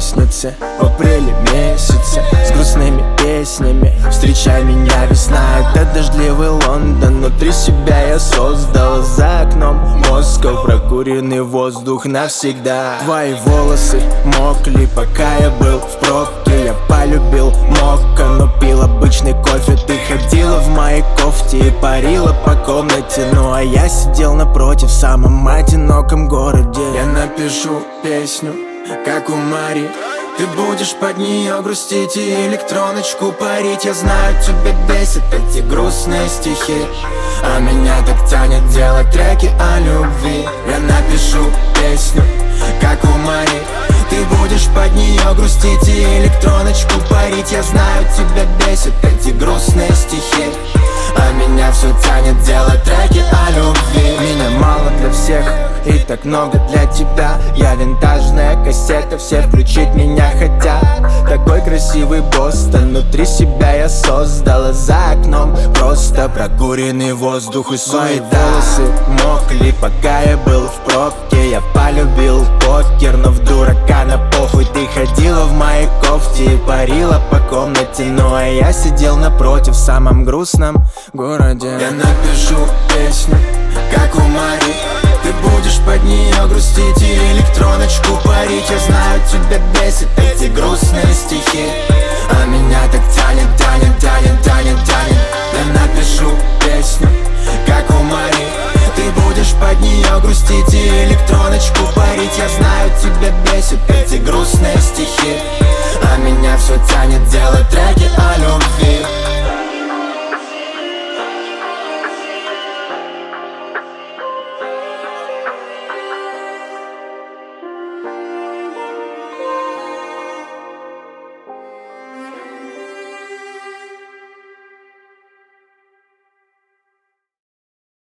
лестнице в апреле месяце с грустными песнями. Встречай меня, весна, это дождливый Лондон. Внутри себя я создал, за окном Москва, прокуренный воздух навсегда. Твои волосы мокли, пока я был в пробке. Я полюбил мокко, но пил обычный кофе. Ты ходила в моей кофте и парила по комнате. Ну а я сидел напротив в самом одиноком городе. Я напишу песню, как у Мари. Ты будешь под нее грустить и электроночку парить. Я знаю, тебя бесит эти грустные стихи, а меня так тянет делать треки о любви. Я напишу песню, как у Мари. Ты будешь под нее грустить и электроночку парить. Я знаю, тебя бесит эти грустные стихи, а меня все тянет делать треки о любви. Меня мало для всех и так много для тебя. Я винтажная кассета, все включить меня хотят. Такой красивый Бостон, внутри себя я создала, за окном просто прокуренный воздух и суета. Волосы мокли, пока я был в пробке. Я полюбил покер, но в дурака на похуй. Ты ходила в моей кофте и парила по комнате. Ну а я сидел напротив в самом грустном городе. Я напишу песню, как у Мари. Ты будешь под нее грустить и электроночку парить. Я знаю, тебя бесит эти грустные стихи,